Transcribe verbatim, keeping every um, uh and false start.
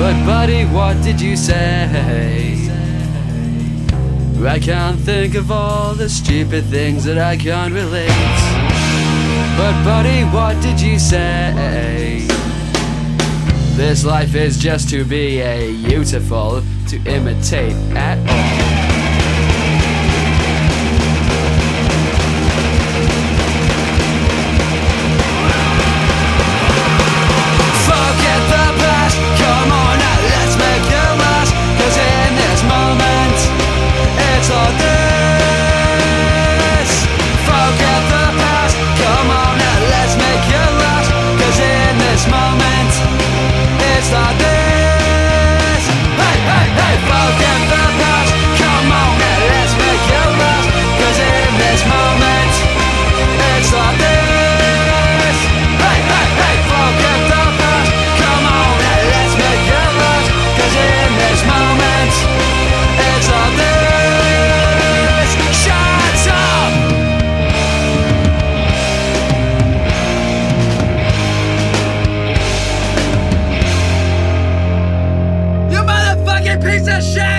But buddy, what did you say? I can't think of all the stupid things that I can't relate. But buddy, what did you say? This life is just too be a beautiful to imitate at all. Piece of shit!